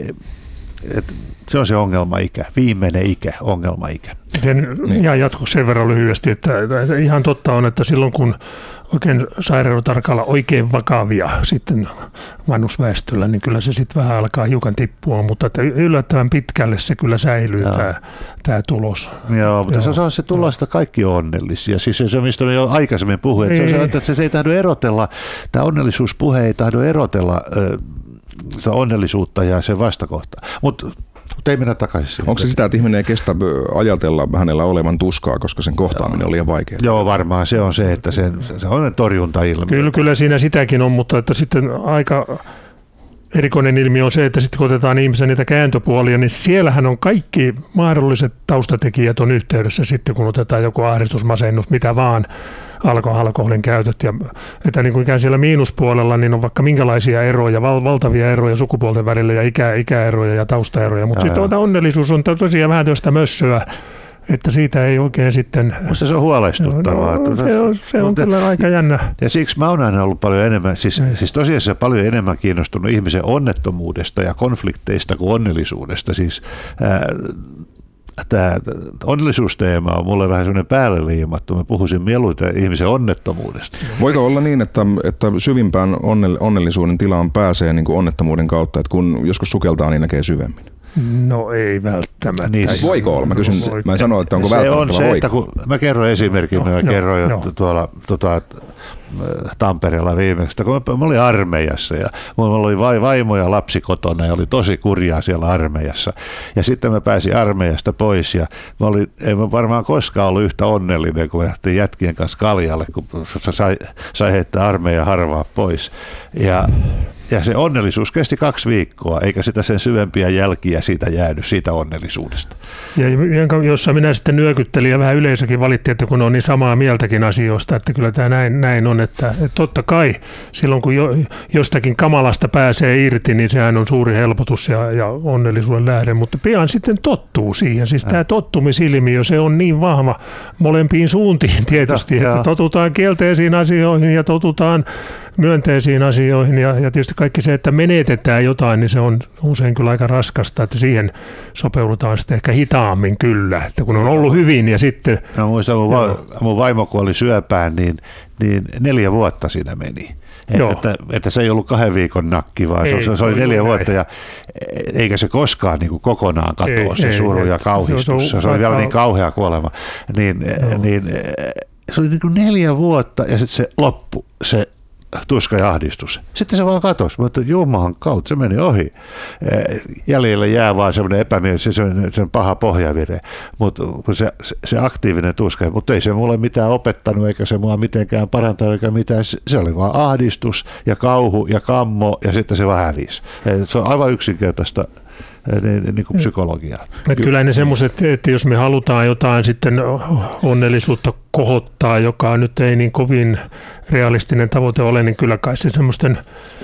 se on se ongelmaikä, viimeinen ikä, ongelmaikä. Ja jatko sen verran lyhyesti, että ihan totta on, että silloin kun oikein sairautarkalla oikein vakavia sitten vanhusväestöllä, niin kyllä se sitten vähän alkaa hiukan tippua, mutta että yllättävän pitkälle se kyllä säilyy tämä tulos. Joo, mutta se on se tulos, että kaikki on onnellisia. Siis se, mistä me jo aikaisemmin puhuin, että se ei tahdo erotella, tämä onnellisuuspuhe ei tahdo erotella onnellisuutta ja sen vastakohtaa. Mutta ei mennä takaisin. Onko se sitä, että ihminen ei kestä ajatella hänellä olevan tuskaa, koska sen kohtaaminen on liian vaikeaa? Joo, varmaan se on se, että se on torjuntailmiö. Kyllä siinä sitäkin on, mutta että sitten aika erikoinen ilmiö on se, että sitten kun otetaan ihmisen niitä kääntöpuolia, niin siellähän on kaikki mahdolliset taustatekijät on yhteydessä sitten, kun otetaan joku ahdistus, masennus, mitä vaan, alkoholin käytöt. Ja, että niin kuin ikään siellä miinuspuolella niin on vaikka minkälaisia eroja, valtavia eroja sukupuolten välillä ja ikäeroja ja taustaeroja, mutta sitten onnellisuus on tosiaan vähän tästä mössöä, että siitä ei oikein sitten... Musta se on huolestuttavaa. Se on kyllä aika jännä. Ja siksi mä oon aina ollut paljon enemmän, siis tosiaan paljon enemmän kiinnostunut ihmisen onnettomuudesta ja konflikteista kuin onnellisuudesta. Siis tämä onnellisuusteema on mulle vähän semmoinen päälle liimattu. Mä puhuisin mieluiten ihmisen onnettomuudesta. Voiko olla niin, että syvimpään onnellisuuden tilaan pääsee niin kuin onnettomuuden kautta, että kun joskus sukeltaa, niin näkee syvemmin? No ei välttämättä. Niin, voiko olla? Mä en sano, että onko välttämättä, on se, että kun mä kerron esimerkin, kerroin jo tuolla Tampereella viimeksi, kun mä olin armeijassa ja mulla oli vaimo ja lapsi kotona ja oli tosi kurjaa siellä armeijassa. Ja sitten mä pääsin armeijasta pois ja en mä varmaan koskaan ollut yhtä onnellinen, kun mä lähtiin jätkien kanssa kaljalle, kun sai heittää armeijan harvaa pois. Ja se onnellisuus kesti 2 viikkoa, eikä sitä sen syvempiä jälkiä siitä jäänyt, siitä onnellisuudesta. Ja jossa minä sitten nyökyttelin ja vähän yleisökin valitti, että kun on niin samaa mieltäkin asioista, että kyllä tämä näin on, että totta kai silloin kun jostakin kamalasta pääsee irti, niin sehän on suuri helpotus ja onnellisuuden lähde, mutta pian sitten tottuu siihen. Siis tämä tottumisilmiö, se on niin vahva molempiin suuntiin tietysti, että totutaan kielteisiin asioihin ja totutaan myönteisiin asioihin ja tietysti kaikki se, että menetetään jotain, niin se on usein kyllä aika raskasta, että siihen sopeudutaan sitten ehkä hitaammin kyllä, että kun on ollut hyvin ja sitten... No muistan, mun vaimo kuoli syöpään, niin 4 vuotta siinä meni. Että se ei ollut 2 viikon nakki, vaan se oli 4 vuotta ja eikä se koskaan niin kuin kokonaan katoa se suru ja kauhistus. Se oli vielä niin kauhea kuolema. Se oli niin kuin 4 vuotta ja sitten se loppui, se tuska ja ahdistus. Sitten se vaan katosi. Mä ajattelin, jumalan kautta, se meni ohi. Jäljellä jää vaan semmoinen epämielinen, se paha pohjavire. Mutta se aktiivinen tuska, mutta ei se mulle mitään opettanut, eikä se mua mitenkään parantanut, eikä mitään. Se oli vaan ahdistus ja kauhu ja kammo, ja sitten se vaan hävisi. Se on aivan yksinkertaista niin kuin psykologiaa. Että kyllä ne semmoiset, että jos me halutaan jotain sitten onnellisuutta kohottaa, joka nyt ei niin kovin realistinen tavoite ole, niin kyllä kai se semmoisten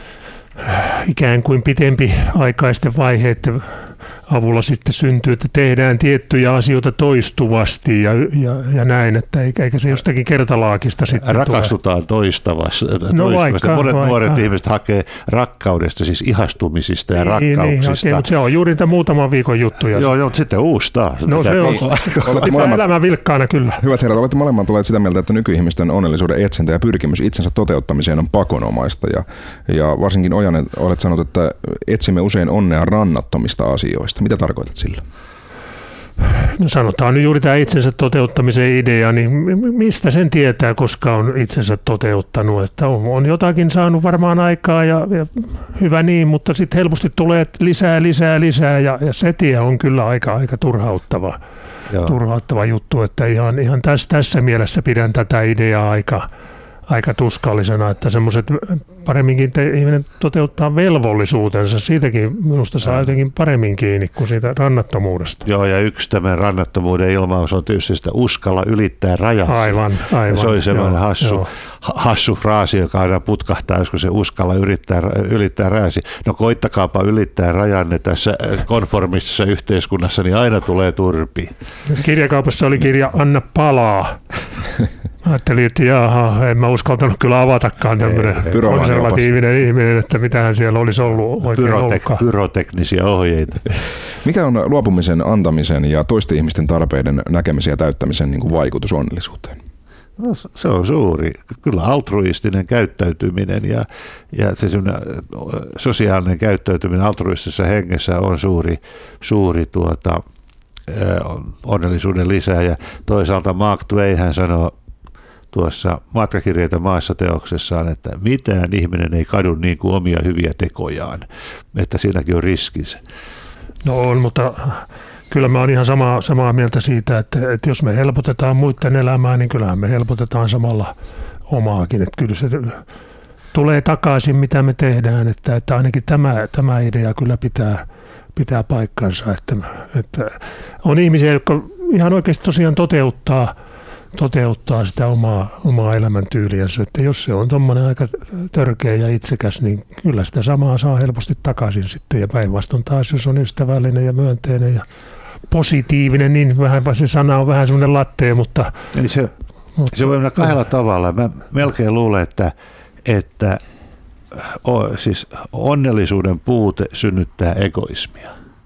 ikään kuin pitempiaikaisten vaiheiden avulla sitten syntyy, että tehdään tiettyjä asioita toistuvasti ja näin, että eikä se jostakin kertalaakista sitten rakastutaan toistavasti. No vaikka. Nuoret ihmiset hakee rakkaudesta, siis ihastumisista ja rakkauksista. Niin, mutta se on juuri niitä muutaman viikon juttuja. Joo, mutta sitten uusi taas. No se on. Pitää elämä vilkkaana kyllä. Hyvät herrat, olette molemmat tulleet sitä mieltä, että nykyihmisten onnellisuuden etsintä ja pyrkimys itsensä toteuttamiseen on pakonomaista. Ja varsinkin Ojanen, olet sanonut, että etsimme usein onnea rannattomista asioista. Mitä tarkoitat sillä? No sanotaan nyt juuri tämä itsensä toteuttamisen idea, niin mistä sen tietää, koska on itsensä toteuttanut, että on jotakin saanut varmaan aikaa ja hyvä niin, mutta sitten helposti tulee lisää ja se tie on kyllä aika turhauttava juttu, että ihan tässä mielessä pidän tätä ideaa aika tuskallisena, että semmoiset paremminkin ihminen toteuttaa velvollisuutensa. Siitäkin minusta saa jotenkin paremmin kiinni kuin siitä rannattomuudesta. Joo, ja yksi tämän rannattomuuden ilmaus on tietysti sitä uskalla ylittää rajaa. Aivan. Se oli semmoinen hassu fraasi, joka aina putkahtaa, joskus se uskalla ylittää rajasi. No koittakaapa ylittää rajanne tässä konformistisessa yhteiskunnassa, niin aina tulee turpi. Kirjakaupassa oli kirja Anna palaa. Ajattelin, että en mä uskaltanut kyllä avatakaan tämmöinen konservatiivinen ihminen, että mitähän siellä olisi ollut oikein ollutkaan. Pyroteknisiä ohjeita. Mikä on luopumisen, antamisen ja toisten ihmisten tarpeiden näkemisen ja täyttämisen niin kuin vaikutus onnellisuuteen? No, se on suuri. Kyllä altruistinen käyttäytyminen ja se sosiaalinen käyttäytyminen altruistisessa hengessä on suuri onnellisuuden lisää. Ja toisaalta Mark Twain hän sanoo tuossa Matkakirjeitä maassa -teoksessaan, että mitään ihminen ei kadu niin kuin omia hyviä tekojaan, että siinäkin on riskinsä. No on, mutta kyllä mä oon ihan samaa mieltä siitä, että jos me helpotetaan muiden elämää, niin kyllähän me helpotetaan samalla omaakin. Että kyllä se tulee takaisin, mitä me tehdään, että ainakin tämä idea kyllä pitää paikkansa, että on ihmisiä, jotka ihan oikeasti tosiaan toteuttaa sitä omaa elämäntyyliänsä, että jos se on tuommoinen aika törkeä ja itsekäs, niin kyllä sitä samaa saa helposti takaisin sitten, ja päinvastoin taas, jos on ystävällinen ja myönteinen ja positiivinen, niin vähän se sana on vähän semmoinen lattea, mutta se voi mennä kahdella tavalla. Mä melkein luulen, että siis onnellisuuden puute synnyttää egoismia,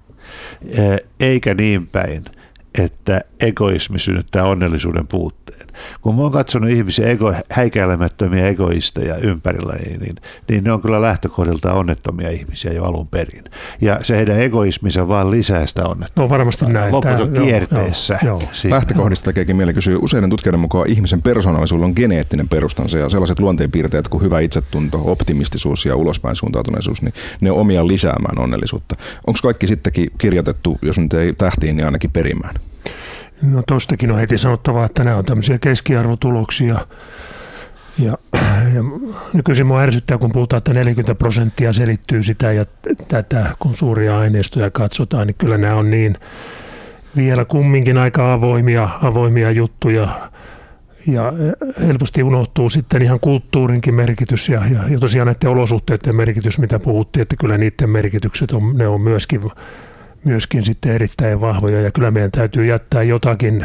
eikä niin päin, että egoismi synnyttää onnellisuuden puutteen. Kun mä oon katsonut ihmisiä häikäilemättömiä egoisteja ympärillä, niin ne on kyllä lähtökohdilta onnettomia ihmisiä jo alun perin. Ja se heidän egoisminsa vaan lisää sitä onnettomuutta. No varmasti näin. Loputon kierteessä. Lähtökohdista tekeekin mieli kysyä. Useiden tutkijoiden mukaan ihmisen persoonallisuudella on geneettinen perustansa ja sellaiset luonteenpiirteet kuin hyvä itsetunto, optimistisuus ja ulospäin suuntautuneisuus, niin ne on omia lisäämään onnellisuutta. Onko kaikki sittenkin kirjoitettu, jos nyt ei tähtiin, niin ainakin perimään? No tuostakin on heti sanottava, että nämä on tämmöisiä keskiarvotuloksia. Ja nykyisin minua ärsyttää, kun puhutaan, että 40% selittyy sitä ja tätä, kun suuria aineistoja katsotaan, niin kyllä nämä on niin vielä kumminkin aika avoimia juttuja. Ja helposti unohtuu sitten ihan kulttuurinkin merkitys ja tosiaan näiden olosuhteiden merkitys, mitä puhuttiin, että kyllä niiden merkitykset ne on myöskin sitten erittäin vahvoja, ja kyllä meidän täytyy jättää jotakin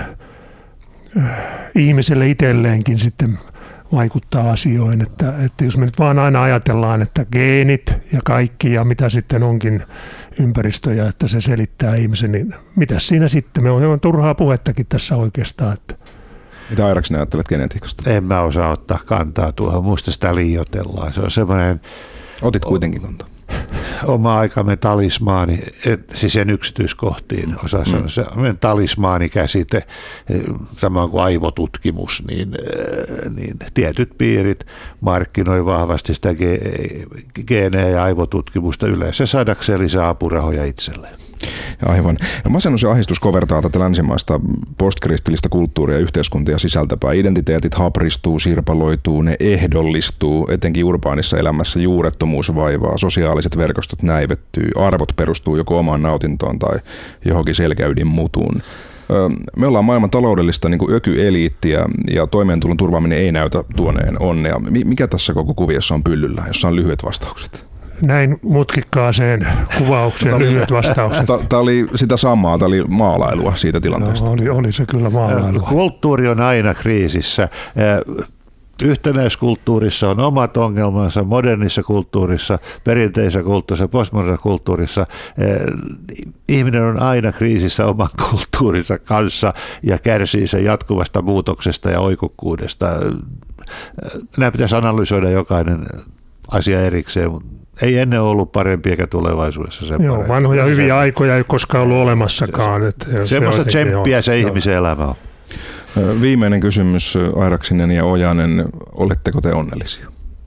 ihmiselle itselleenkin sitten vaikuttaa asioihin, että jos me nyt vaan aina ajatellaan, että geenit ja kaikki ja mitä sitten onkin ympäristöjä, että se selittää ihmisen, niin mitäs siinä sitten? Me on turhaa puhettakin tässä oikeastaan. Että mitä Airaksinen ajattelet genetiikasta? En mä osaa ottaa kantaa tuohon, muista sitä liioitellaan. Se on semmoinen... Otit kuitenkin kantaa. Oma aikamme talismaani, siis sen yksityiskohtiin osaa sanoa, se talismaanikäsite, samoin kuin aivotutkimus, niin tietyt piirit markkinoi vahvasti sitä geenejä ja aivotutkimusta yleensä saadakseen lisää apurahoja itselleen. Aivan. Masennus ja ahdistus kovertaa tätä länsimaista postkristillistä kulttuuria ja yhteiskuntia sisältäpää. Identiteetit hapristuu, sirpaloituu, ne ehdollistuu, etenkin urbaanissa elämässä juurettomuus vaivaa, sosiaaliset verkostot näivettyy, arvot perustuu joko omaan nautintoon tai johonkin selkäydin mutuun. Me ollaan maailman taloudellista niin kuin ökyeliittiä ja toimeentulon turvaaminen ei näytä tuoneen onnea. Mikä tässä koko kuviossa on pyllyllä, jossa on lyhyet vastaukset? Näin mutkikkaaseen kuvaukseen lyhyet vastaukset. Tämä oli sitä samaa, tämä oli maalailua siitä tilanteesta. Oli se kyllä maalailua. Kulttuuri on aina kriisissä. Yhtenäiskulttuurissa on omat ongelmansa, modernissa kulttuurissa, perinteisessä kulttuurissa, postmodernissa kulttuurissa. Ihminen on aina kriisissä oman kulttuurinsa kanssa ja kärsii sen jatkuvasta muutoksesta ja oikukkuudesta. Nämä pitäisi analysoida jokainen asia erikseen, mutta ei ennen ollut parempi eikä tulevaisuudessa sen parempi. Vanhoja hyviä aikoja ei koskaan ollut olemassakaan. Semmoista tsemppiä se ihmisen elämä on. Viimeinen kysymys, Airaksinen ja Ojanen, oletteko te onnellisia?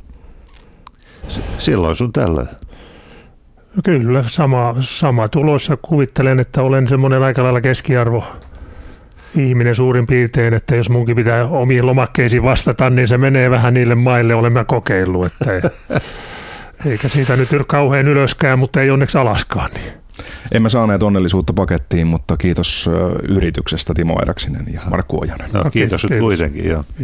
Silloin sun tällä. Kyllä, sama tulos. Kuvittelen, että olen semmoinen aika lailla keskiarvo ihminen suurin piirtein, että jos munkin pitää omiin lomakkeisiin vastata, niin se menee vähän niille maille, olemme kokeillut. Että eikä siitä nyt kauhean ylöskään, mutta ei onneksi alaskaan. Niin. Emme saaneet onnellisuutta pakettiin, mutta kiitos yrityksestä Timo Airaksinen ja Markku Ojanen. No, kiitos kuitenkin. Joo.